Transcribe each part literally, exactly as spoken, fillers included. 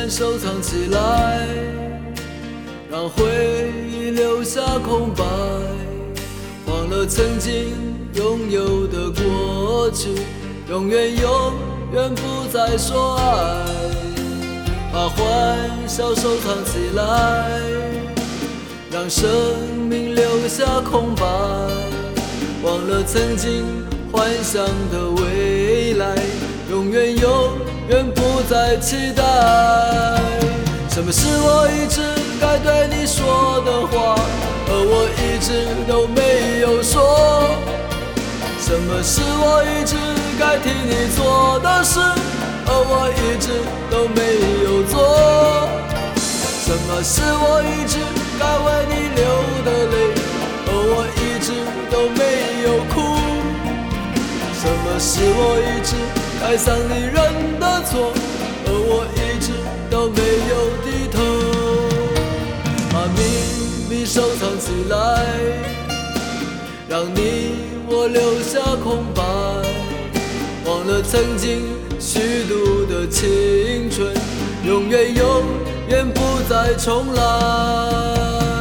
感收藏起来，让回忆留下空白，忘了曾经拥有的过去，永远永远不再说爱，把欢笑收藏起来，让生命留下空白，忘了曾经幻想的未来，永远永远不再期待。什么是我一直该对你说的话，而我一直都没有说？什么是我一直该替你做的事，而我一直都没有做？什么是我一直该为你流的泪，而我一直都没有哭？什么是我一直该向你认的错，而我一直都没有低头？把秘密收藏起来，让你我留下空白，忘了曾经虚度的青春，永远永远不再重来。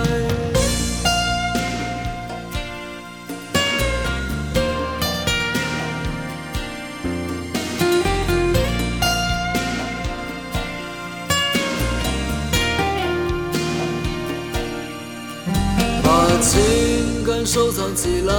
把情感收藏起来，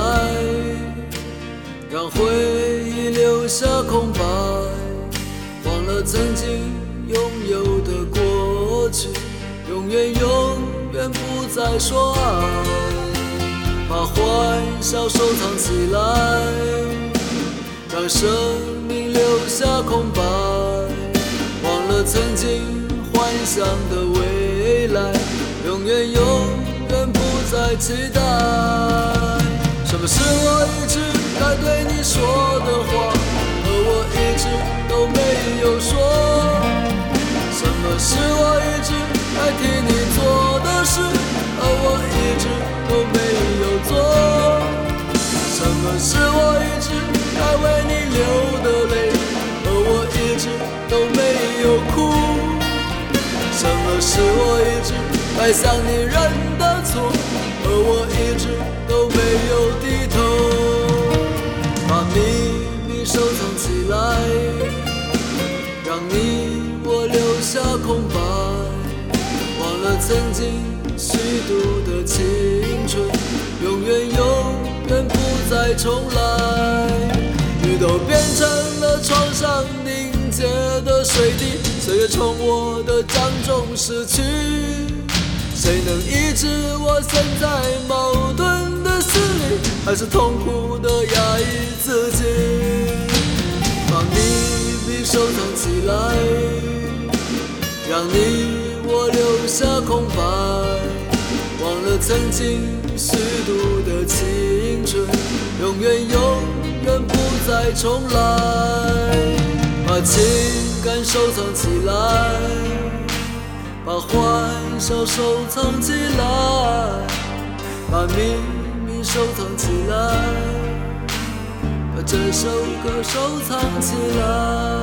让回忆留下空白，忘了曾经拥有的过去，永远永远不再说爱，把欢笑收藏起来，让生命留下空白，忘了曾经幻想的未来，永远永远不再期待。什么是我一直该对你说的话，而我一直都没有说？什么是我一直该替你做的事，而我一直都没有做？什么是我一直该为你流的泪，而我一直都没有哭？什么是我一直该向你认的错，而我一直都没有低头？把秘密收藏起来，让你我留下空白，忘了曾经虚度的青春，永远永远不再重来。雨都变成了床上凝结的水滴，岁月冲我的掌中逝去，谁能医治我现在矛盾的心理，还是痛苦的压抑自己？把秘密收藏起来，让你我留下空白，忘了曾经虚度的青春，永远永远不再重来。把情感收藏起来，把欢笑收藏起来，把秘密收藏起来，把这首歌收藏起来。